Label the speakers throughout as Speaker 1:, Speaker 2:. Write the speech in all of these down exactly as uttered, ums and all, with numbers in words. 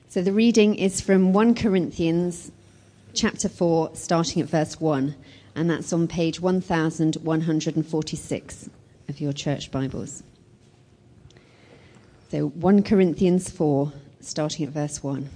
Speaker 1: So the reading is from First Corinthians chapter four, starting at verse one, and that's on page one thousand one hundred forty-six of your church Bibles. So First Corinthians four, starting at verse one.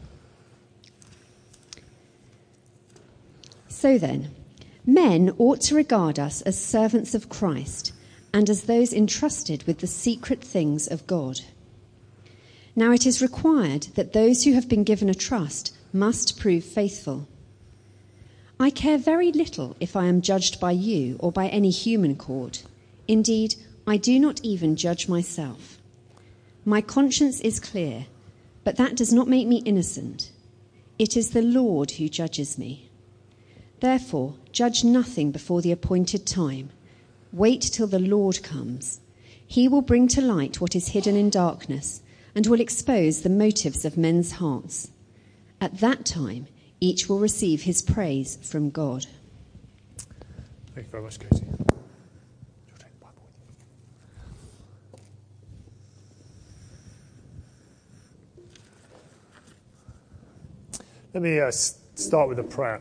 Speaker 1: So then, men ought to regard us as servants of Christ and as those entrusted with the secret things of God. Now it is required that those who have been given a trust must prove faithful. I care very little if I am judged by you or by any human court. Indeed, I do not even judge myself. My conscience is clear, but that does not make me innocent. It is the Lord who judges me. Therefore, judge nothing before the appointed time. Wait till the Lord comes. He will bring to light what is hidden in darkness and will expose the motives of men's hearts. At that time, each will receive his praise from God.
Speaker 2: Thank you very much, Katie. Let me uh, start with a prayer.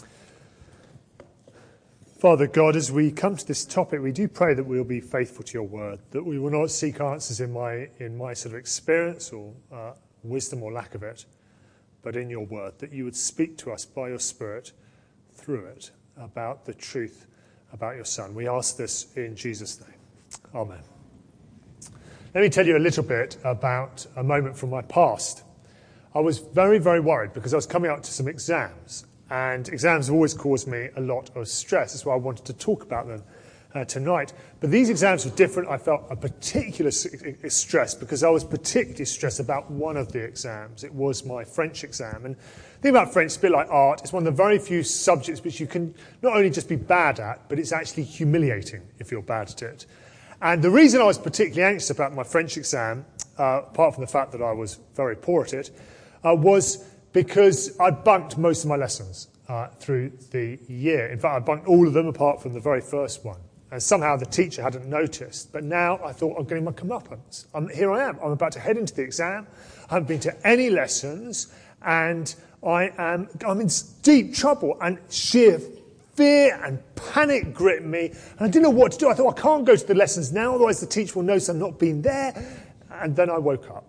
Speaker 2: Father God, as we come to this topic, we do pray that we'll be faithful to your word, that we will not seek answers in my in my sort of experience or uh, wisdom or lack of it, but in your word, that you would speak to us by your Spirit through it about the truth about your Son. We ask this in Jesus' name. Amen. Let me tell you a little bit about a moment from my past. I was very, very worried because I was coming up to some exams. And exams have always caused me a lot of stress. That's why I wanted to talk about them uh, tonight. But these exams were different. I felt a particular stress because I was particularly stressed about one of the exams. It was my French exam. And the thing about French, it's a bit like art. It's one of the very few subjects which you can not only just be bad at, but it's actually humiliating if you're bad at it. And the reason I was particularly anxious about my French exam, uh, apart from the fact that I was very poor at it, uh, was because I bunked most of my lessons uh, through the year. In fact, I bunked all of them apart from the very first one. And somehow the teacher hadn't noticed. But now I thought, I'm getting my comeuppance. I'm, here I am. I'm about to head into the exam. I haven't been to any lessons. And I am, I'm in deep trouble. And sheer fear and panic gripped me. And I didn't know what to do. I thought, I can't go to the lessons now, otherwise the teacher will notice I've not been there. And then I woke up.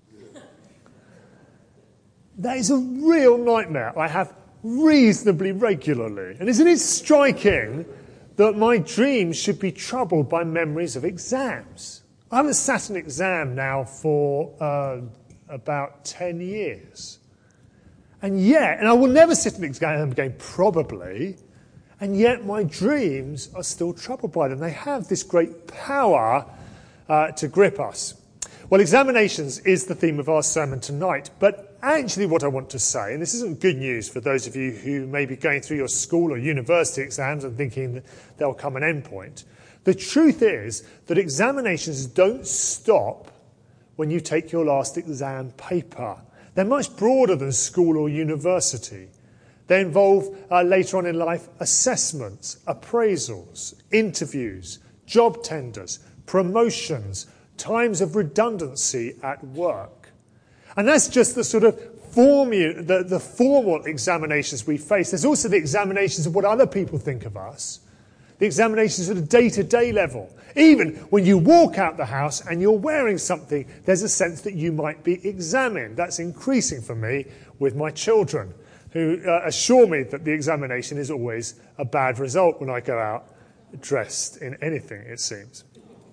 Speaker 2: That is a real nightmare I have reasonably regularly. And isn't it striking that my dreams should be troubled by memories of exams? I haven't sat an exam now for uh, about ten years. And yet, and I will never sit an exam again, probably, and yet my dreams are still troubled by them. They have this great power uh, to grip us. Well, examinations is the theme of our sermon tonight, but actually what I want to say, and this isn't good news for those of you who may be going through your school or university exams and thinking that there'll come an end point. The truth is that examinations don't stop when you take your last exam paper. They're much broader than school or university. They involve, uh, later on in life, assessments, appraisals, interviews, job tenders, promotions, times of redundancy at work. And that's just the sort of formu- the, the formal examinations we face. There's also the examinations of what other people think of us, the examinations at a day-to-day level. Even when you walk out the house and you're wearing something, there's a sense that you might be examined. That's increasing for me with my children, who uh, assure me that the examination is always a bad result when I go out dressed in anything, it seems.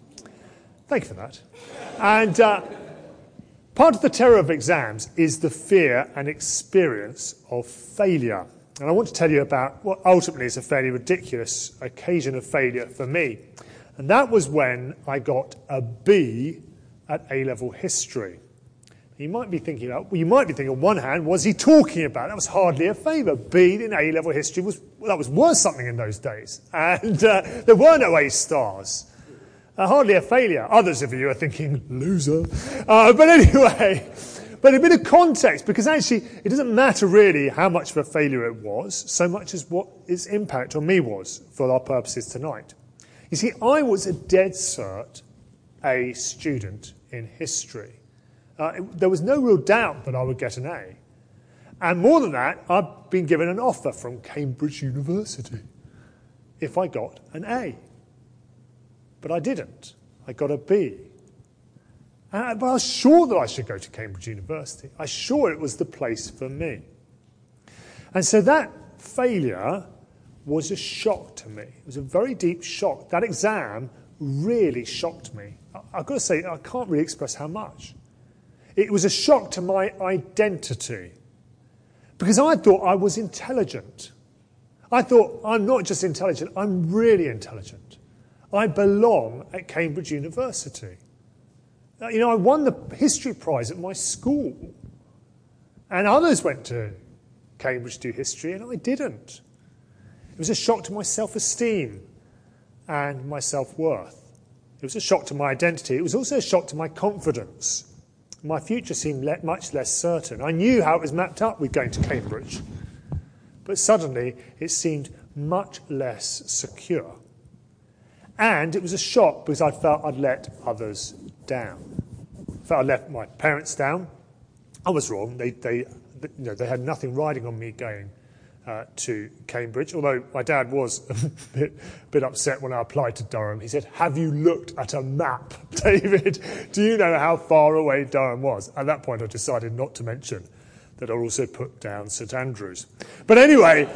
Speaker 2: Thank you for that. And uh, part of the terror of exams is the fear and experience of failure. And I want to tell you about what ultimately is a fairly ridiculous occasion of failure for me. And that was when I got a B at A-level history. You might be thinking about, well, you might be thinking on one hand, what was he talking about? That was hardly a favour. B in A-level history was, well, that was worth something in those days. And uh, there were no A stars. Uh, hardly a failure. Others of you are thinking, loser. Uh, but anyway, but a bit of context, because actually it doesn't matter really how much of a failure it was, so much as what its impact on me was for our purposes tonight. You see, I was a dead cert A student in history. Uh, it, there was no real doubt that I would get an A. And more than that, I'd been given an offer from Cambridge University if I got an A. But I didn't. I got a B. And, but I was sure that I should go to Cambridge University. I was sure it was the place for me. And so that failure was a shock to me. It was a very deep shock. That exam really shocked me. I, I've got to say, I can't really express how much. It was a shock to my identity. Because I thought I was intelligent. I thought, I'm not just intelligent, I'm really intelligent. I belong at Cambridge University. You know, I won the history prize at my school. And others went to Cambridge to do history, and I didn't. It was a shock to my self-esteem and my self-worth. It was a shock to my identity. It was also a shock to my confidence. My future seemed le- much less certain. I knew how it was mapped up with going to Cambridge. But suddenly, it seemed much less secure. And it was a shock because I felt I'd let others down. I felt I'd let my parents down. I was wrong. They, they, you know, they had nothing riding on me going uh, to Cambridge, although my dad was a bit, bit upset when I applied to Durham. He said, have you looked at a map, David? Do you know how far away Durham was? At that point, I decided not to mention that I'd also put down St Andrews. But anyway,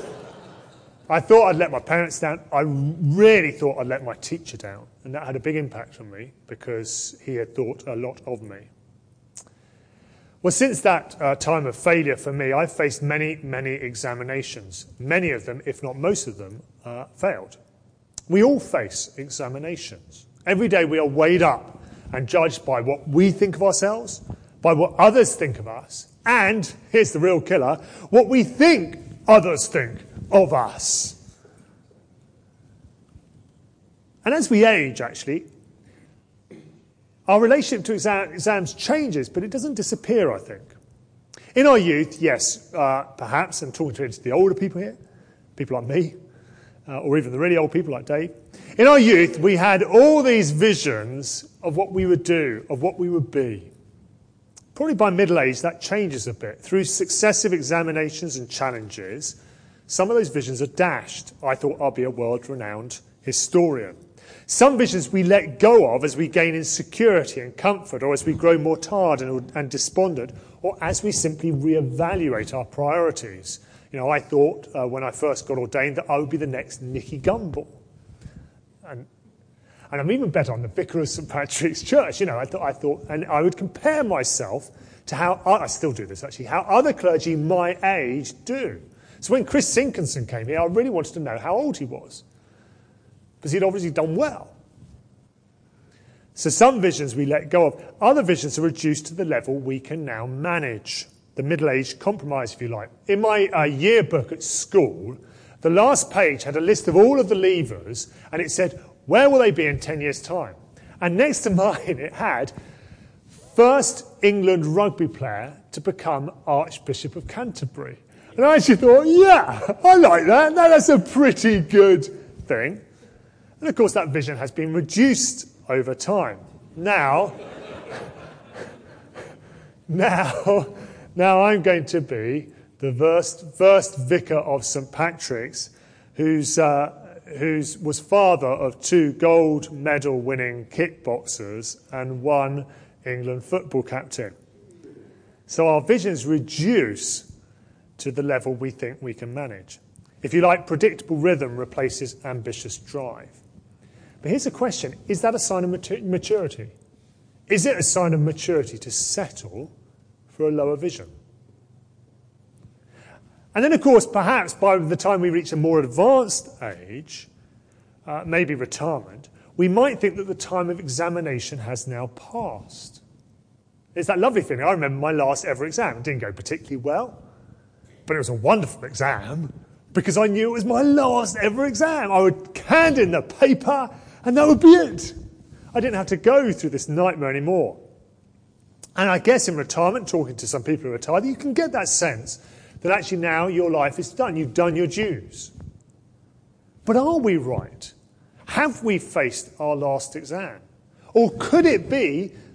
Speaker 2: I thought I'd let my parents down. I really thought I'd let my teacher down. And that had a big impact on me because he had thought a lot of me. Well, since that uh, time of failure for me, I've faced many, many examinations. Many of them, if not most of them, uh, failed. We all face examinations. Every day we are weighed up and judged by what we think of ourselves, by what others think of us, and, here's the real killer, what we think others think of us. And as we age, actually, our relationship to exam- exams changes, but it doesn't disappear, I think. In our youth, yes, uh, perhaps, I'm talking to the older people here, people like me, uh, or even the really old people like Dave. In our youth, we had all these visions of what we would do, of what we would be. Probably by middle age, that changes a bit. Through successive examinations and challenges, some of those visions are dashed. I thought I'll be a world-renowned historian. Some visions we let go of as we gain in security and comfort, or as we grow more tired and, and despondent, or as we simply reevaluate our priorities. You know, I thought uh, when I first got ordained that I would be the next Nicky Gumbel. And, and I'm even better, I'm the vicar of St Patrick's Church. You know, I thought, I thought, and I would compare myself to how, I still do this actually, how other clergy my age do. So when Chris Sinkinson came here, I really wanted to know how old he was, because he'd obviously done well. So some visions we let go of. Other visions are reduced to the level we can now manage. The middle-aged compromise, if you like. In my uh, yearbook at school, the last page had a list of all of the levers, and it said, where will they be in ten years' time? And next to mine, it had, first England rugby player to become Archbishop of Canterbury. And I actually thought, yeah, I like that. No, that's a pretty good thing. And of course, that vision has been reduced over time. Now, now, now I'm going to be the first, first vicar of St Patrick's, who's, uh, who's was father of two gold medal winning kickboxers and one England football captain. So our visions reduce to the level we think we can manage. If you like, predictable rhythm replaces ambitious drive. But here's a question. Is that a sign of maturity? Is it a sign of maturity to settle for a lower vision? And then, of course, perhaps by the time we reach a more advanced age, uh, maybe retirement, we might think that the time of examination has now passed. It's that lovely thing. I remember my last ever exam. It didn't go particularly well, but it was a wonderful exam because I knew it was my last ever exam. I would hand in the paper and that would be it. I didn't have to go through this nightmare anymore. And I guess in retirement, talking to some people who are retired, you can get that sense that actually now your life is done. You've done your dues. But are we right? Have we faced our last exam? Or could it be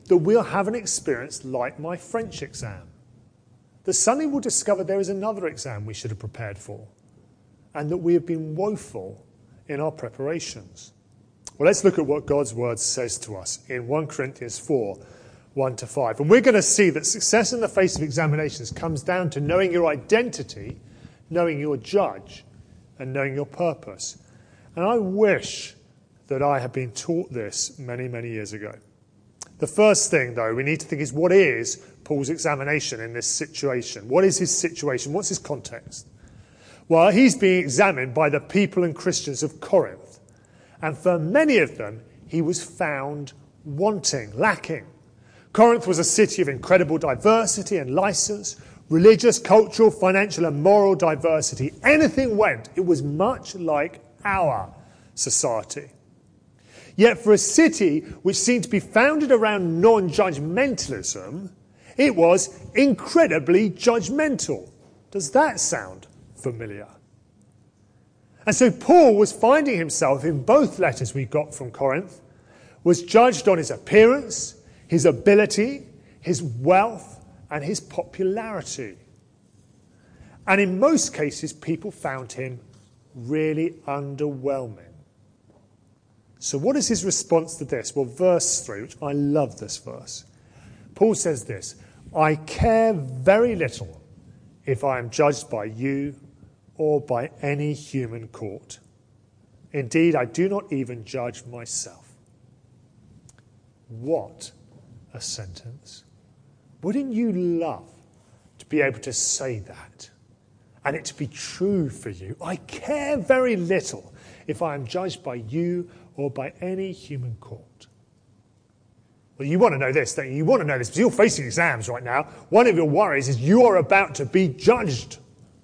Speaker 2: that we'll have an experience like my French exam. That suddenly we'll discover there is another exam we should have prepared for, and that we have been woeful in our preparations. Well, let's look at what God's word says to us in First Corinthians four, one to five. And we're going to see that success in the face of examinations comes down to knowing your identity, knowing your judge, and knowing your purpose. And I wish that I had been taught this many, many years ago. The first thing, though, we need to think is, what is Paul's examination in this situation? What is his situation? What's his context? Well, he's being examined by the people and Christians of Corinth. And for many of them, he was found wanting, lacking. Corinth was a city of incredible diversity and license, religious, cultural, financial and moral diversity. Anything went. It was much like our society. Yet for a city which seemed to be founded around non-judgmentalism, it was incredibly judgmental. Does that sound familiar? And so Paul was finding himself in both letters we got from Corinth, was judged on his appearance, his ability, his wealth, and his popularity. And in most cases, people found him really underwhelming. So what is his response to this? Well, verse three, which I love this verse. Paul says this, I care very little if I am judged by you or by any human court. Indeed, I do not even judge myself. What a sentence. Wouldn't you love to be able to say that and it to be true for you? I care very little if I am judged by you or by any human court. Well, you want to know this, don't you? You want to know this because you're facing exams right now. One of your worries is you are about to be judged.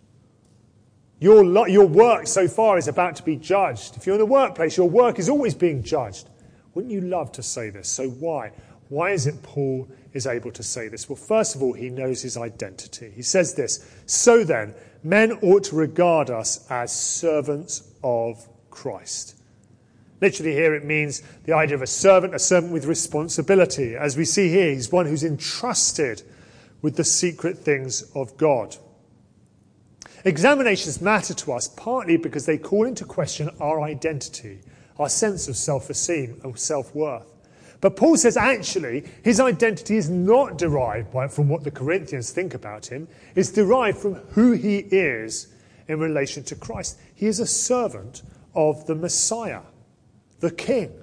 Speaker 2: Your, lo- your work so far is about to be judged. If you're in the workplace, your work is always being judged. Wouldn't you love to say this? So why? Why is it Paul is able to say this? Well, first of all, he knows his identity. He says this, so then, men ought to regard us as servants of Christ. Literally here it means the idea of a servant, a servant with responsibility. As we see here, he's one who's entrusted with the secret things of God. Examinations matter to us partly because they call into question our identity, our sense of self-esteem and self-worth. But Paul says actually his identity is not derived by, from what the Corinthians think about him. It's derived from who he is in relation to Christ. He is a servant of the Messiah, the King.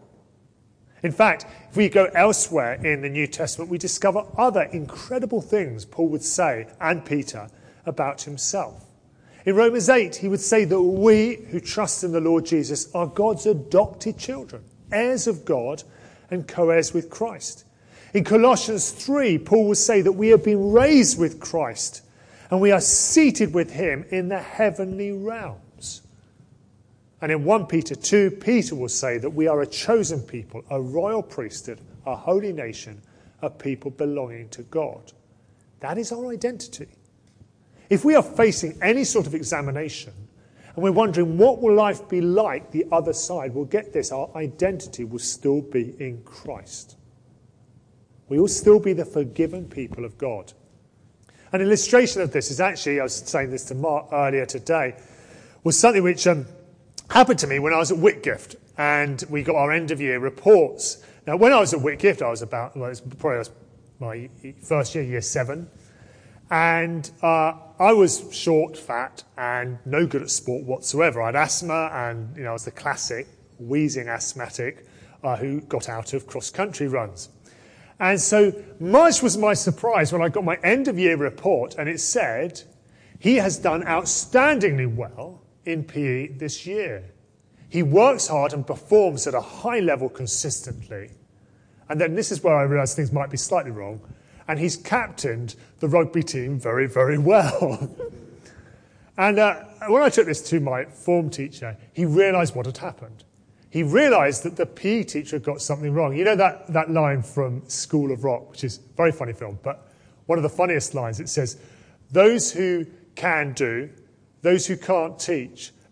Speaker 2: In fact, if we go elsewhere in the New Testament, we discover other incredible things Paul would say, and Peter, about himself. In Romans eight, he would say that we who trust in the Lord Jesus are God's adopted children, heirs of God and co-heirs with Christ. In Colossians three, Paul will say that we have been raised with Christ and we are seated with him in the heavenly realms. And in First Peter two, Peter will say that we are a chosen people, a royal priesthood, a holy nation, a people belonging to God. That is our identity. If we are facing any sort of examination and we're wondering what will life be like the other side, well, get this, our identity will still be in Christ. We will still be the forgiven people of God. An illustration of this is actually, I was saying this to Mark earlier today, was something which um, happened to me when I was at Whitgift and we got our end of year reports. Now, when I was at Whitgift, I was about, well, it was probably was my first year, year seven. And uh, I was short, fat, and no good at sport whatsoever. I had asthma, and you know, I was the classic wheezing asthmatic uh, who got out of cross-country runs. And so much was my surprise when I got my end-of-year report, and it said, he has done outstandingly well in P E this year. He works hard and performs at a high level consistently. And then this is where I realised things might be slightly wrong. And he's captained the rugby team very, very well. and uh, when I took this to my form teacher, he realised what had happened. He realised that the P E teacher had got something wrong. You know that, that line from School of Rock, which is a very funny film, but one of the funniest lines, it says, those who can do, those who can't teach,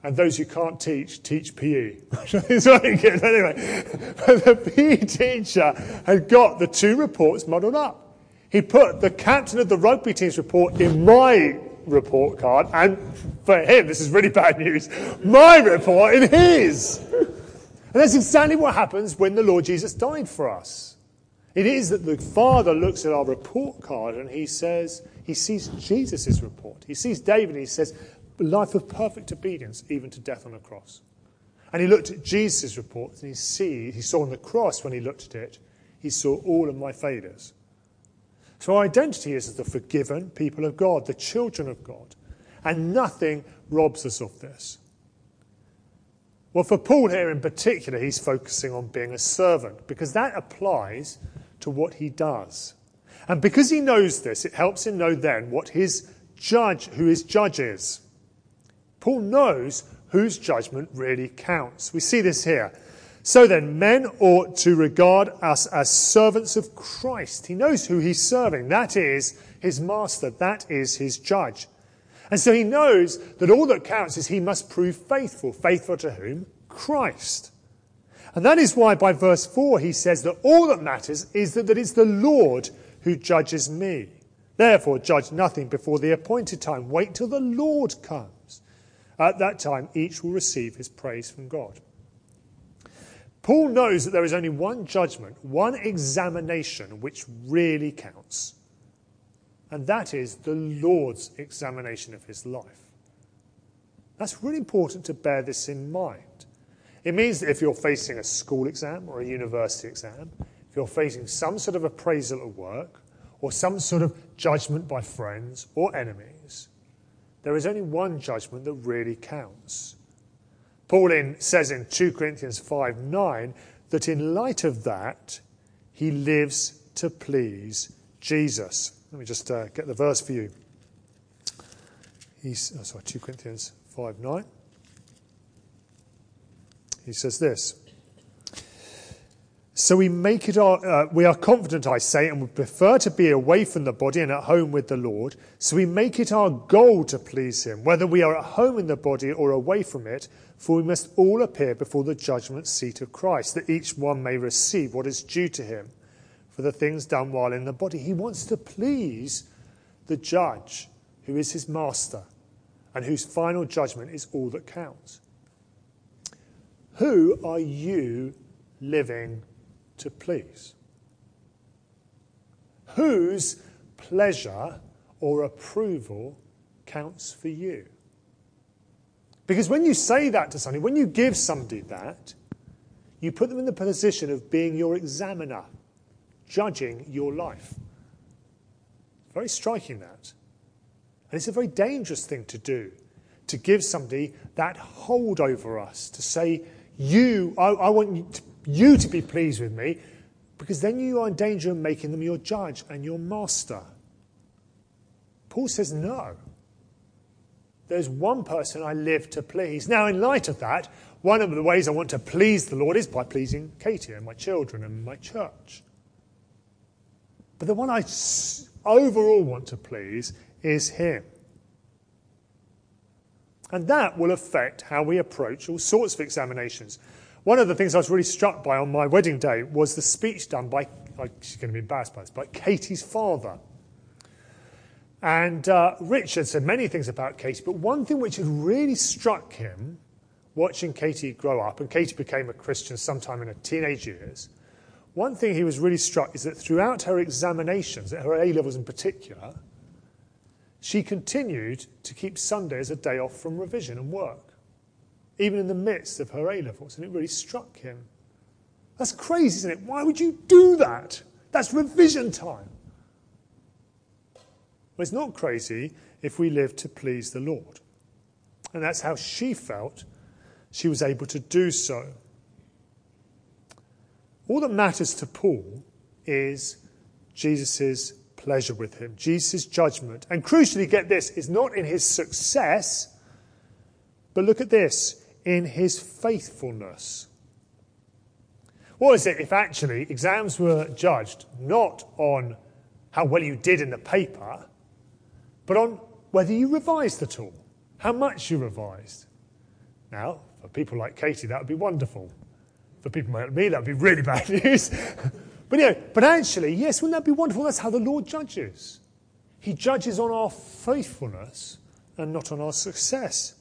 Speaker 2: And those who can't teach, teach P E. It's very good. Anyway, but the P E teacher had got the two reports muddled up. He put the captain of the rugby team's report in my report card, and for him, this is really bad news, my report in his. And that's exactly what happens when the Lord Jesus died for us. It is that the Father looks at our report card and he says, he sees Jesus' report. He sees David and he says, life of perfect obedience, even to death on a cross. And he looked at Jesus' report and he see, he saw on the cross when he looked at it, he saw all of my failures. So our identity is as the forgiven people of God, the children of God. And nothing robs us of this. Well, for Paul here in particular, he's focusing on being a servant, because that applies to what he does. And because he knows this, it helps him know then what his judge, who his judge is. Paul knows whose judgment really counts. We see this here. So then, men ought to regard us as servants of Christ. He knows who he's serving. That is his master. That is his judge. And so he knows that all that counts is he must prove faithful. Faithful to whom? Christ. And that is why by verse four he says that all that matters is that, that it's the Lord who judges me. Therefore judge nothing before the appointed time. Wait till the Lord comes. At that time each will receive his praise from God. Paul knows that there is only one judgment, one examination which really counts. And that is the Lord's examination of his life. That's really important to bear this in mind. It means that if you're facing a school exam or a university exam, if you're facing some sort of appraisal at work, or some sort of judgment by friends or enemies, there is only one judgment that really counts. Paul in, says in two Corinthians five nine that in light of that, he lives to please Jesus. Let me just uh, get the verse for you. He's, oh, sorry, two Corinthians five nine. He says this. So we make it our, uh, we are confident, I say, and would prefer to be away from the body and at home with the Lord. So we make it our goal to please him, whether we are at home in the body or away from it, for we must all appear before the judgment seat of Christ, that each one may receive what is due to him for the things done while in the body. He wants to please the judge, who is his master, and whose final judgment is all that counts. Who are you living to please? Whose pleasure or approval counts for you? Because when you say that to somebody, when you give somebody that, you put them in the position of being your examiner, judging your life. Very striking, that. And it's a very dangerous thing to do, to give somebody that hold over us, to say, you, I, I want you to, you to be pleased with me, because then you are in danger of making them your judge and your master. Paul says, no. There's one person I live to please. Now, in light of that, one of the ways I want to please the Lord is by pleasing Katie and my children and my church. But the one I overall want to please is him. And that will affect how we approach all sorts of examinations. One of the things I was really struck by on my wedding day was the speech done by, oh, she's going to be embarrassed by this, by Katie's father. And uh, Richard said many things about Katie, but one thing which had really struck him, watching Katie grow up, and Katie became a Christian sometime in her teenage years, one thing he was really struck is that throughout her examinations, at her A-levels in particular, she continued to keep Sunday as a day off from revision and work, even in the midst of her A-levels, and it really struck him. That's crazy, isn't it? Why would you do that? That's revision time. Well, it's not crazy if we live to please the Lord. And that's how she felt she was able to do so. All that matters to Paul is Jesus' pleasure with him, Jesus' judgment. And crucially, get this, is not in his success, but look at this, in his faithfulness. What is it if actually exams were judged not on how well you did in the paper, but on whether you revised at all, how much you revised? Now, for people like Katie, that would be wonderful. For people like me, that would be really bad news. But, you know, but actually, yes, wouldn't that be wonderful? That's how the Lord judges. He judges on our faithfulness and not on our success.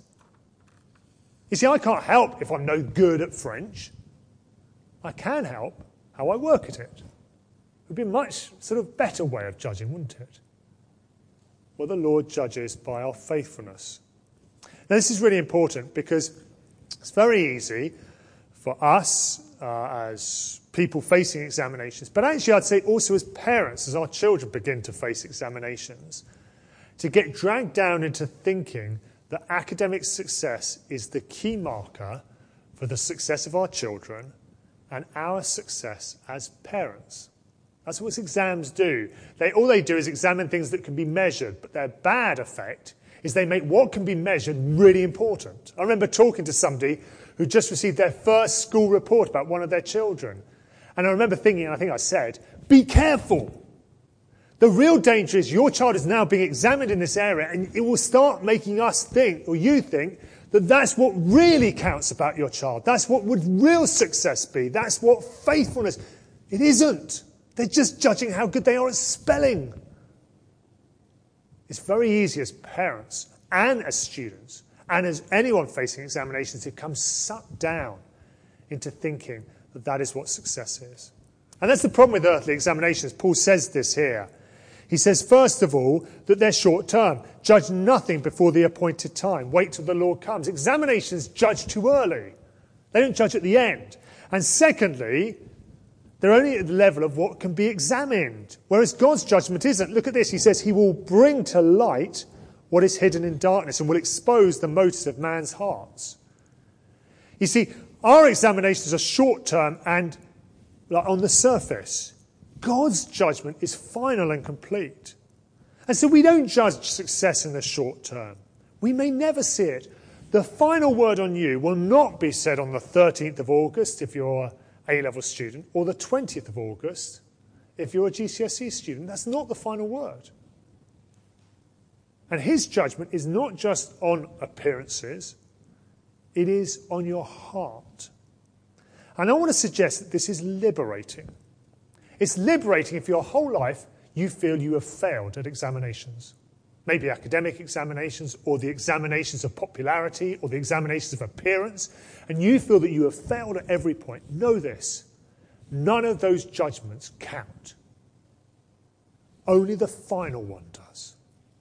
Speaker 2: You see, I can't help if I'm no good at French. I can help how I work at it. It would be a much sort of better way of judging, wouldn't it? Well, the Lord judges by our faithfulness. Now, this is really important because it's very easy for us uh, as people facing examinations, but actually I'd say also as parents, as our children begin to face examinations, to get dragged down into thinking that academic success is the key marker for the success of our children and our success as parents. That's what exams do. They, all they do is examine things that can be measured, but their bad effect is they make what can be measured really important. I remember talking to somebody who just received their first school report about one of their children. And I remember thinking, and I think I said, be careful. The real danger is your child is now being examined in this area, and it will start making us think, or you think, that that's what really counts about your child. That's what would real success be. That's what faithfulness. It isn't. They're just judging how good they are at spelling. It's very easy as parents and as students and as anyone facing examinations to become sucked down into thinking that that is what success is. And that's the problem with earthly examinations. Paul says this here. He says, first of all, that they're short term. Judge nothing before the appointed time. Wait till the Lord comes. Examinations judge too early. They don't judge at the end. And secondly, they're only at the level of what can be examined. Whereas God's judgment isn't. Look at this. He says he will bring to light what is hidden in darkness and will expose the motives of man's hearts. You see, our examinations are short term and like on the surface. God's judgment is final and complete. And so we don't judge success in the short term. We may never see it. The final word on you will not be said on the thirteenth of August if you're an A-level student, or the twentieth of August if you're a G C S E student. That's not the final word. And his judgment is not just on appearances, it is on your heart. And I want to suggest that this is liberating. It's liberating if your whole life you feel you have failed at examinations. Maybe academic examinations, or the examinations of popularity, or the examinations of appearance, and you feel that you have failed at every point. Know this, none of those judgments count. Only the final one does.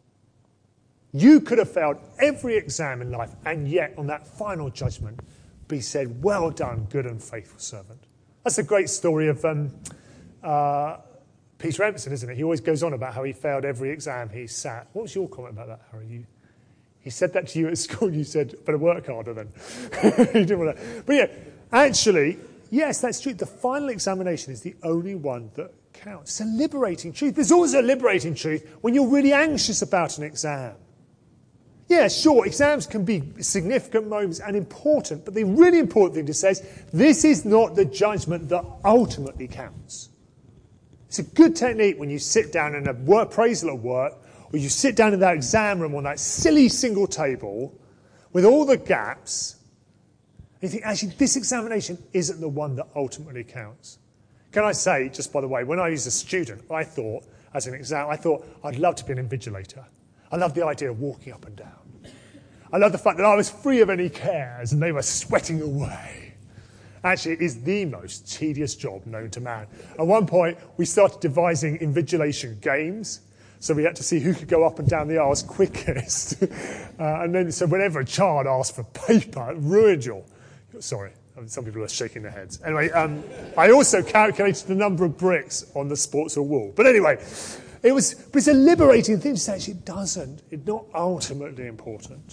Speaker 2: You could have failed every exam in life, and yet on that final judgment be said, well done, good and faithful servant. That's a great story of um, uh, Peter Emerson, isn't it? He always goes on about how he failed every exam he sat. What was your comment about that, Harry? You, he said that to you at school. You said, better work harder then. You didn't want to. But yeah, actually, yes, that's true. The final examination is the only one that counts. It's a liberating truth. There's always a liberating truth when you're really anxious about an exam. Yeah, sure, exams can be significant moments and important, but the really important thing to say is this is not the judgment that ultimately counts. It's a good technique when you sit down in a work appraisal at work, or you sit down in that exam room on that silly single table with all the gaps, and you think, actually, this examination isn't the one that ultimately counts. Can I say, just by the way, when I was a student, I thought, as an exam, I thought I'd love to be an invigilator. I loved the idea of walking up and down. I loved the fact that I was free of any cares and they were sweating away. Actually, it is the most tedious job known to man. At one point, we started devising invigilation games. So we had to see who could go up and down the aisles quickest. uh, and then, so whenever a child asked for paper, it ruined your... Sorry, some people are shaking their heads. Anyway, um, I also calculated the number of bricks on the sports hall wall. But anyway, it was, but it's a liberating thing to say, actually, it doesn't. It's not ultimately important.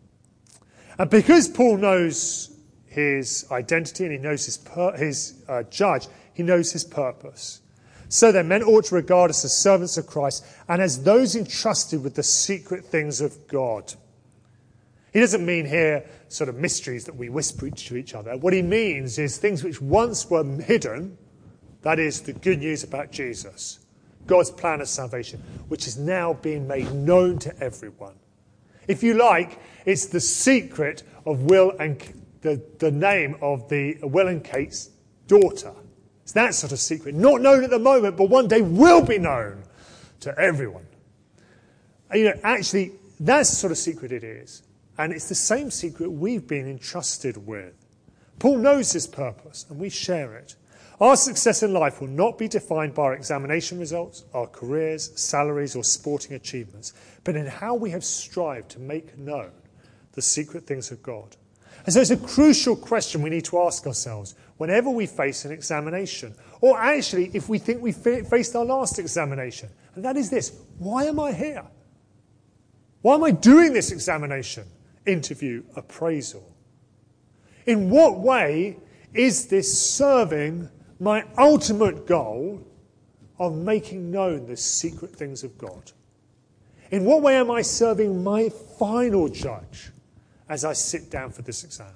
Speaker 2: And because Paul knows his identity and he knows his, pur- his uh, judge, he knows his purpose. So then, men ought to regard us as servants of Christ and as those entrusted with the secret things of God. He doesn't mean here sort of mysteries that we whisper to each other. What he means is things which once were hidden, that is the good news about Jesus, God's plan of salvation, which is now being made known to everyone. If you like, it's the secret of Will and the, the name of the Will and Kate's daughter. It's that sort of secret. Not known at the moment, but one day will be known to everyone. And, you know, actually, that's the sort of secret it is. And it's the same secret we've been entrusted with. Paul knows his purpose, and we share it. Our success in life will not be defined by our examination results, our careers, salaries, or sporting achievements, but in how we have strived to make known the secret things of God. And so it's a crucial question we need to ask ourselves whenever we face an examination, or actually if we think we faced our last examination. And that is this: why am I here? Why am I doing this examination, interview, appraisal? In what way is this serving my ultimate goal of making known the secret things of God? In what way am I serving my final judge as I sit down for this exam?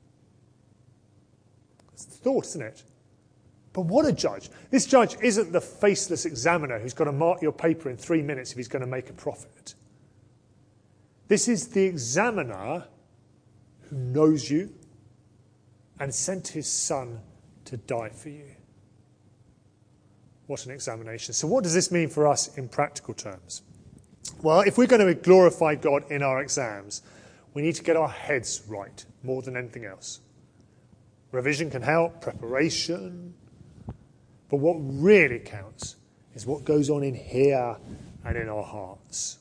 Speaker 2: It's the thought, isn't it? But what a judge. This judge isn't the faceless examiner who's got to mark your paper in three minutes if he's going to make a profit. This is the examiner who knows you and sent his son to die for you. What an examination. So what does this mean for us in practical terms? Well, if we're going to glorify God in our exams, we need to get our heads right more than anything else. Revision can help, preparation. But what really counts is what goes on in here and in our hearts.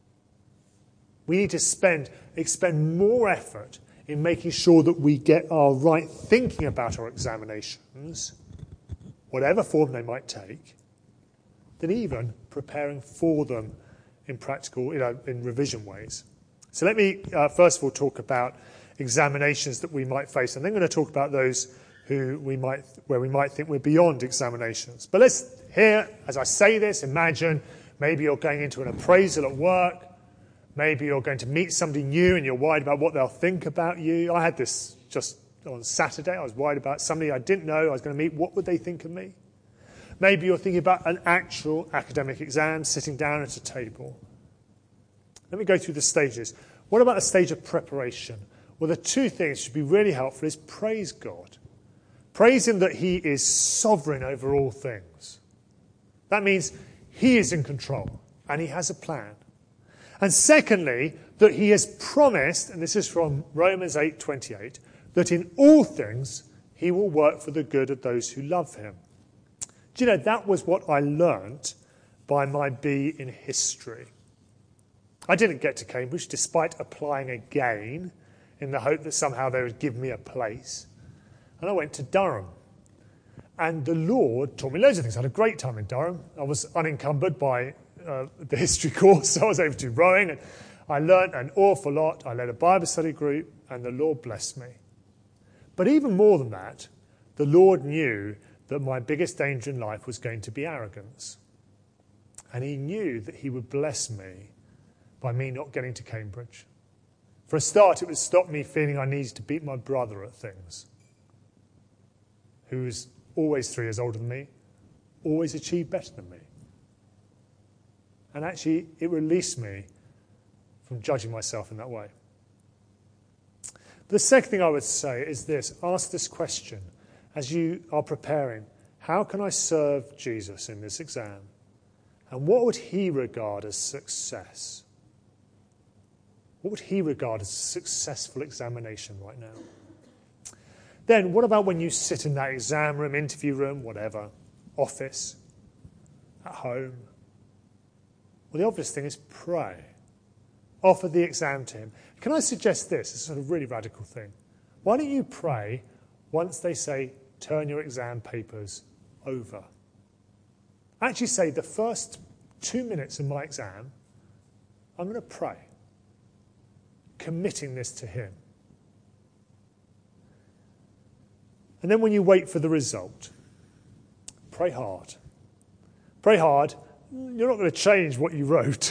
Speaker 2: We need to spend, expend more effort in making sure that we get our right thinking about our examinations, whatever form they might take, than even preparing for them in practical, you know, in revision ways. So let me uh, first of all talk about examinations that we might face, and then I'm going to talk about those who we might, where we might think we're beyond examinations. But let's here, as I say this, imagine maybe you're going into an appraisal at work. Maybe you're going to meet somebody new and you're worried about what they'll think about you. I had this just on Saturday. I was worried about somebody I didn't know I was going to meet. What would they think of me? Maybe you're thinking about an actual academic exam, sitting down at a table. Let me go through the stages. What about the stage of preparation? Well, the two things should be really helpful is praise God. Praise him that he is sovereign over all things. That means he is in control and he has a plan. And secondly, that he has promised, and this is from Romans eight twenty-eight, that in all things he will work for the good of those who love him. Do you know, that was what I learnt by my B in history. I didn't get to Cambridge, despite applying again in the hope that somehow they would give me a place. And I went to Durham. And the Lord taught me loads of things. I had a great time in Durham. I was unencumbered by uh, the history course, so I was able to do rowing. And I learnt an awful lot. I led a Bible study group, and the Lord blessed me. But even more than that, the Lord knew that my biggest danger in life was going to be arrogance. And he knew that he would bless me by me not getting to Cambridge. For a start, it would stop me feeling I needed to beat my brother at things, who was always three years older than me, always achieved better than me. And actually, it released me from judging myself in that way. The second thing I would say is this: ask this question as you are preparing. How can I serve Jesus in this exam? And what would he regard as success? What would he regard as a successful examination right now? Then what about when you sit in that exam room, interview room, whatever, office, at home? Well, the obvious thing is pray. Offer the exam to him. Can I suggest this? It's a sort of really radical thing. Why don't you pray once they say, turn your exam papers over? Actually say, the first two minutes of my exam, I'm going to pray, committing this to him. And then when you wait for the result, pray hard. Pray hard. You're not going to change what you wrote.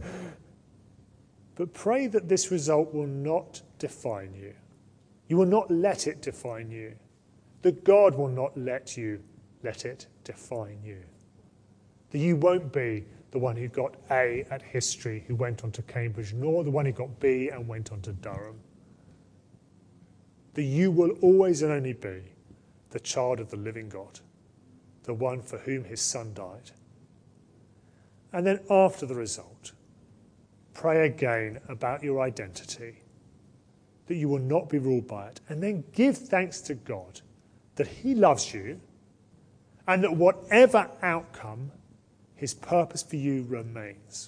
Speaker 2: But pray that this result will not define you. You will not let it define you. That God will not let you let it define you. That you won't be the one who got A at history who went on to Cambridge, nor the one who got B and went on to Durham. That you will always and only be the child of the living God, the one for whom his son died. And then after the result, pray again about your identity, that you will not be ruled by it, and then give thanks to God that he loves you and that whatever outcome, his purpose for you remains.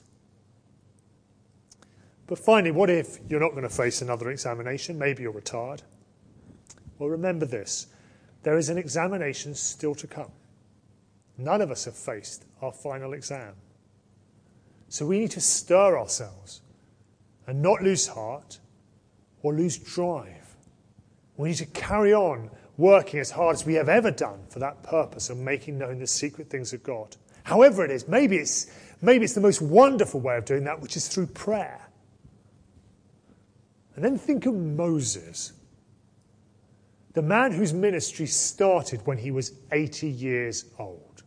Speaker 2: But finally, what if you're not going to face another examination? Maybe you're retired. Well, remember this. There is an examination still to come. None of us have faced our final exam. So we need to stir ourselves and not lose heart or lose drive. We need to carry on working as hard as we have ever done for that purpose of making known the secret things of God. However it is, maybe it's, maybe it's the most wonderful way of doing that, which is through prayer. And then think of Moses, the man whose ministry started when he was eighty years old.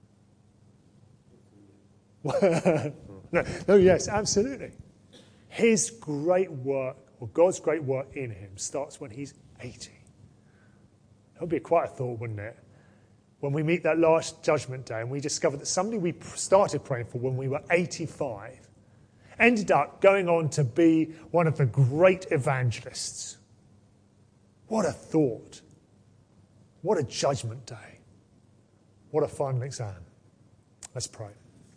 Speaker 2: no, no, yes, absolutely. His great work, or God's great work in him, starts when he's eighty. That would be quite a thought, wouldn't it? When we meet that last judgment day and we discover that somebody we started praying for when we were eighty-five ended up going on to be one of the great evangelists. What a thought. What a judgment day. What a final exam. Let's pray.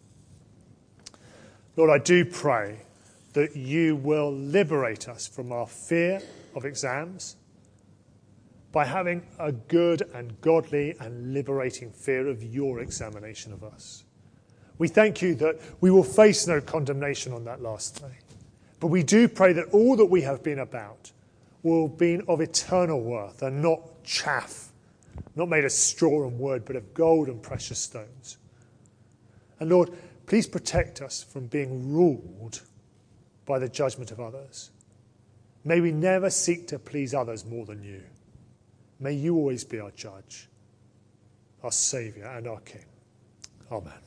Speaker 2: Lord, I do pray that you will liberate us from our fear of exams by having a good and godly and liberating fear of your examination of us. We thank you that we will face no condemnation on that last day. But we do pray that all that we have been about will be of eternal worth and not chaff, not made of straw and wood, but of gold and precious stones. And Lord, please protect us from being ruled by the judgment of others. May we never seek to please others more than you. May you always be our judge, our Saviour and our King. Amen.